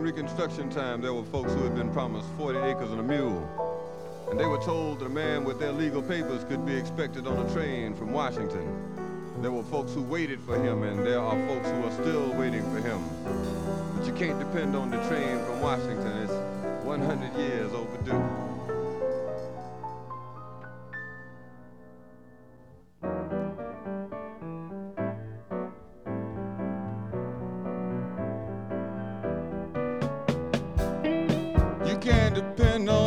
Reconstruction time, there were folks who had been promised 40 acres and a mule. And they were told that a man with their legal papers could be expected on a train from Washington. There were folks who waited for him, and there are folks who are still waiting for him. But you can't depend on the train from Washington. It's 100 years overdue. You can't depend